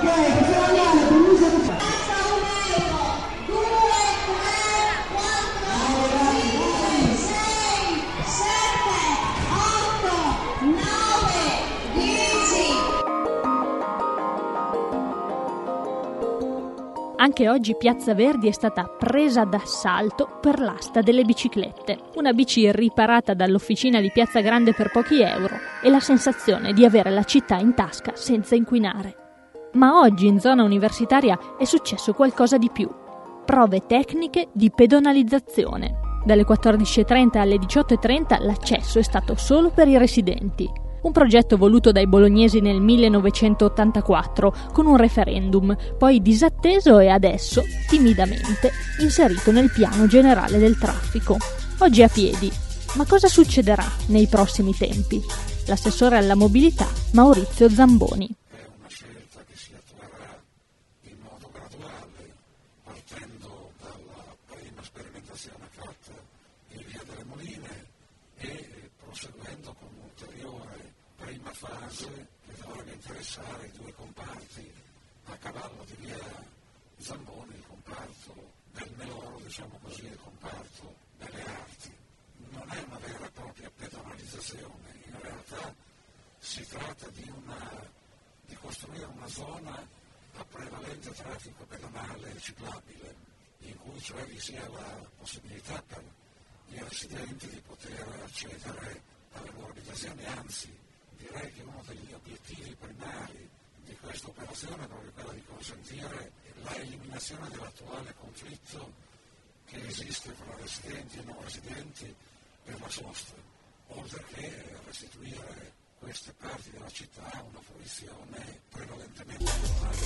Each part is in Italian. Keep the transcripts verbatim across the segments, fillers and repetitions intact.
Anche oggi Piazza Verdi è stata presa d'assalto per l'asta delle biciclette. Una bici riparata dall'officina di Piazza Grande per pochi euro e la sensazione di avere la città in tasca senza inquinare. Ma oggi in zona universitaria è successo qualcosa di più. Prove tecniche di pedonalizzazione. Dalle quattordici e trenta alle diciotto e trenta l'accesso è stato solo per i residenti. Un progetto voluto dai bolognesi nel millenovecentottantaquattro con un referendum, poi disatteso e adesso, timidamente, inserito nel piano generale del traffico. Oggi a piedi. Ma cosa succederà nei prossimi tempi? L'assessore alla mobilità Maurizio Zamboni. È una scelta che si attuerà in modo graduale, partendo dalla prima sperimentazione fatta in Via delle Moline e proseguendo con un'ulteriore prima fase che dovrebbe interessare i due comparti a cavallo di Via Zamboni, il comparto del Meloro, diciamo così, il comparto delle arti. Non è una vera e propria pedonalizzazione, in realtà si tratta di, una, di costruire una zona a prevalente traffico pedonale e ciclabile, in cui cioè vi sia la possibilità per i residenti di poter accedere alle loro abitazioni, anzi direi che uno degli obiettivi primari di questa operazione è proprio quello di consentire la eliminazione dell'attuale conflitto che esiste tra residenti e non residenti per la sosta, oltre che restituire queste parti della città a una fruizione prevalentemente pedonale.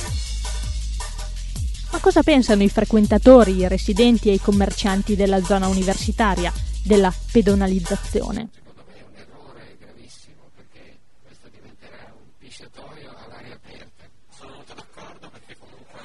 Ma cosa pensano i frequentatori, i residenti e i commercianti della zona universitaria della pedonalizzazione? Secondo me è un errore gravissimo, perché questo diventerà un pisciatoio all'aria aperta. Sono molto d'accordo, perché comunque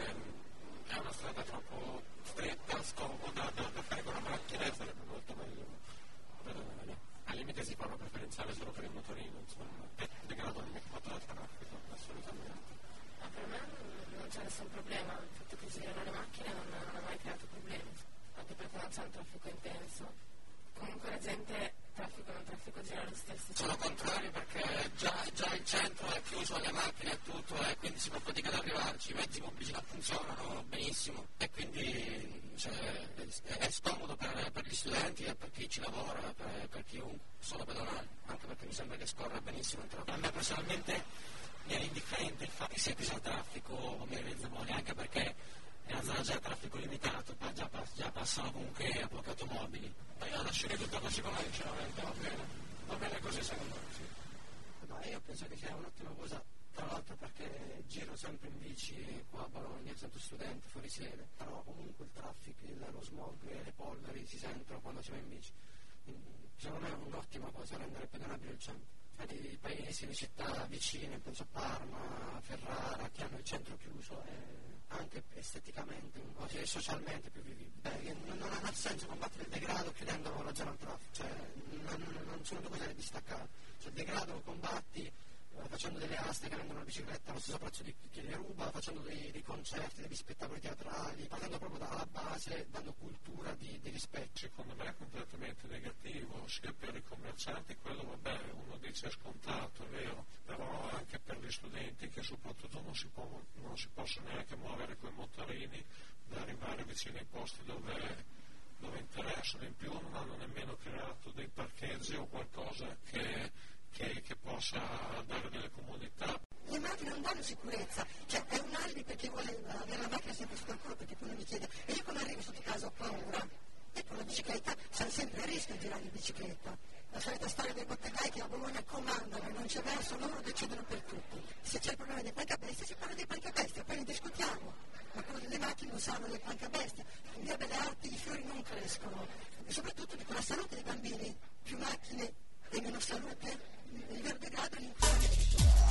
è una strada troppo stretta, scomoda, da, da fare con la macchina, e sarebbe molto meglio pedonale. Al limite si fa una preferenziale solo per il motorino, insomma, e degrado il motore del traffico, assolutamente. Ma per me non c'è nessun problema, il fatto che girano le macchine non, non ha mai creato problemi, anche perché non c'è un traffico intenso. Comunque la gente traffico non traffico gira lo stesso. Sono contrario, perché già, già il centro è chiuso alle macchine e tutto, e quindi si fa fatica ad arrivarci, i mezzi pubblici non funzionano benissimo, e quindi cioè, è, è scomodo per, per gli studenti e per chi ci lavora, per, per chiunque, solo pedonale, anche perché mi sembra che scorra benissimo il traffico. A me personalmente mi è indifferente il fatto che sia chiuso il traffico o Via Zamboni, anche perché è una zona già a traffico limitato, ma già, già passano comunque a poche automobili. Ma io lascerei tutta la seconda, sinceramente, va bene, va bene così secondo me, sì. No, io penso che sia un'ottima cosa, tra l'altro perché giro sempre in bici qua a Bologna, sempre studente, fuori sede, però comunque il traffico, lo smog e le polveri si sentono quando si va in bici. Quindi, secondo me è un'ottima cosa rendere pedonabile il centro. I paesi, le città vicine, penso a Parma, Ferrara, che hanno il centro chiuso, e anche esteticamente un po' e socialmente più vivibile. Non, non ha senso combattere il degrado chiudendo la zona al traffico, cioè non, non sono due cose distaccate. Cioè il degrado lo combatti eh, facendo delle aste che vendono la bicicletta allo stesso prezzo di chi le ruba, facendo dei, dei concerti, degli spettacoli teatrali, partendo proprio dalla base, dando cultura di, di rispetto. Secondo me è completamente negativo, sia per i commercianti, quello vabbè, uno dice è scontato, è vero, però anche per gli studenti, che soprattutto non si, può, non si possono neanche muovere con i motorini da arrivare vicino ai posti dove, dove interessano. In più non hanno nemmeno creato dei parcheggi o qualcosa che, che, che possa dare delle comodità. Le macchine non danno sicurezza, cioè è un alibi perché vuole avere la macchina sempre sotto il culo, perché poi non mi chiede, e io quando arrivo sotto casa ho paura, e con la bicicletta siamo sempre a rischio di girare in bicicletta. La solita storia dei bottegai che a Bologna comandano e non c'è verso, loro decidono per tutti. Se c'è il problema dei pancabestie si parla dei pancabestie, poi ne discutiamo, ma quello delle macchine non sanno dei pancabestie. In Via delle Arti i fiori non crescono, e soprattutto dico la salute dei bambini, più macchine e meno salute, il vero degrado è l'inquinamento.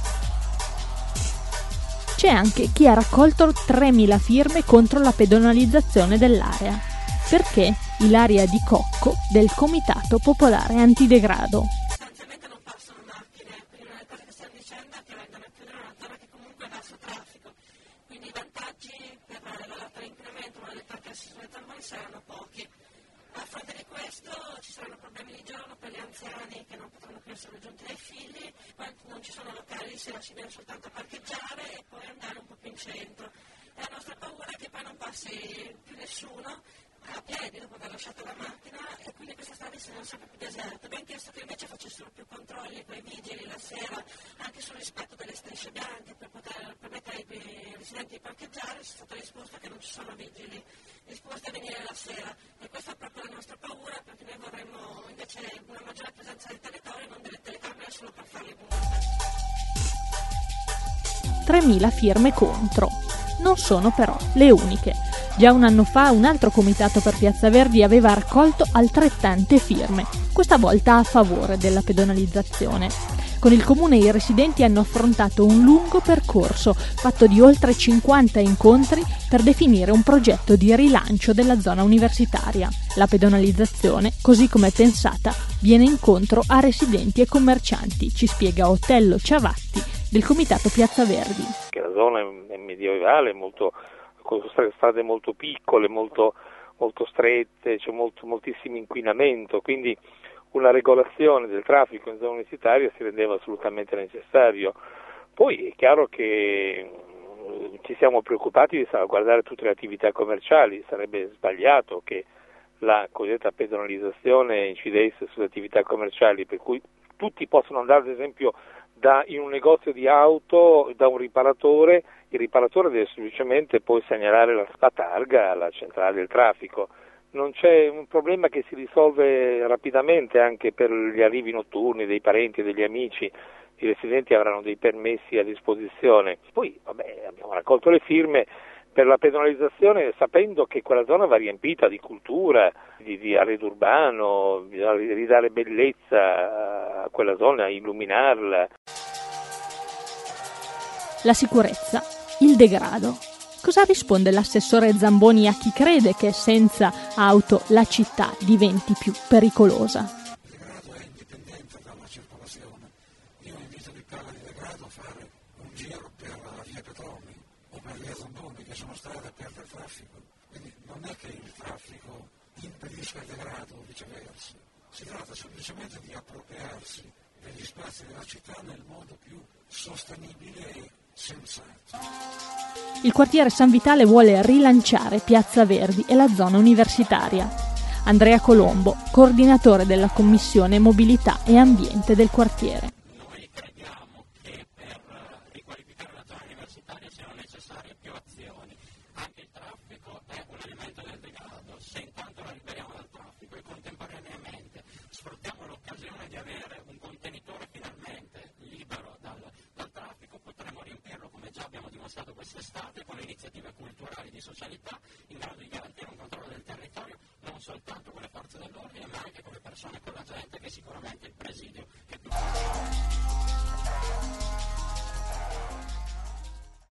C'è anche chi ha raccolto tremila firme contro la pedonalizzazione dell'area. Perché? Ilaria Di Cocco, del Comitato Popolare Antidegrado. Sostanzialmente non passano macchine, prima le cose che stanno dicendo è che vengono chiudere una zona che comunque è a basso traffico. Quindi i vantaggi per la lotta all'inquinamento, ma le parchi sulle Zamboni saranno pochi. A fronte di questo ci saranno problemi di giorno per gli anziani che non potranno più essere raggiunti dai figli, quando non ci sono locali si viene soltanto a parcheggiare e poi andare un po' più in centro. E la nostra paura è che poi non passi più nessuno a piedi dopo aver lasciato la macchina e quindi queste strade siano sempre più deserte. Ben chiesto che invece facessero più controlli con i vigili la sera anche sul rispetto delle strisce bianche per poter permettere ai residenti di parcheggiare, è stato risposto che non ci sono vigili disposti a venire la sera e questa è proprio la nostra paura, perché noi vorremmo invece una maggiore presenza del territorio e non delle telecamere solo per farle punte. tremila firme contro. Non sono però le uniche. Già un anno fa un altro comitato per Piazza Verdi aveva raccolto altrettante firme, questa volta a favore della pedonalizzazione. Con il comune i residenti hanno affrontato un lungo percorso, fatto di oltre cinquanta incontri per definire un progetto di rilancio della zona universitaria. La pedonalizzazione, così come è pensata, viene incontro a residenti e commercianti, ci spiega Otello Ciavatti del comitato Piazza Verdi. La zona è medievale, molto, con strade molto piccole, molto, molto strette, c'è molto, moltissimo inquinamento, quindi una regolazione del traffico in zona universitaria si rendeva assolutamente necessario. Poi è chiaro che ci siamo preoccupati di salvaguardare tutte le attività commerciali, sarebbe sbagliato che la cosiddetta pedonalizzazione incidesse sulle attività commerciali, per cui tutti possono andare ad esempio da, in un negozio di auto da un riparatore, il riparatore deve semplicemente poi segnalare la, la targa alla centrale del traffico. Non c'è un problema che si risolve rapidamente anche per gli arrivi notturni dei parenti e degli amici, i residenti avranno dei permessi a disposizione. Poi vabbè, abbiamo raccolto le firme per la pedonalizzazione sapendo che quella zona va riempita di cultura, di, di arredo urbano, bisogna ridare bellezza a quella zona, illuminarla. La sicurezza, il degrado. Cosa risponde l'assessore Zamboni a chi crede che senza auto la città diventi più pericolosa? Il degrado è indipendente dalla circolazione. Io invito chi parla di degrado a fare un giro per la via Petroni o per via Zamboni, che sono strade aperte al traffico. Quindi non è che il traffico impedisca il degrado o viceversa. Si tratta semplicemente di appropriarsi degli spazi della città nel modo più sostenibile e sensato. Il quartiere San Vitale vuole rilanciare Piazza Verdi e la zona universitaria. Andrea Colombo, coordinatore della Commissione Mobilità e Ambiente del quartiere. Noi crediamo che per riqualificare la zona universitaria siano necessarie più azioni. Anche il traffico è un elemento del degrado. Se intanto la liberiamo dal traffico e contemporaneamente sfruttiamo l'occasione di avere un contenitore finalmente libero dal, dal traffico, potremo riempirlo come già abbiamo dimostrato quest'estate con le iniziative culturali di socialità in grado di garantire un controllo del territorio non soltanto con le forze dell'ordine ma anche con le persone, con la gente, che è sicuramente il presidio che più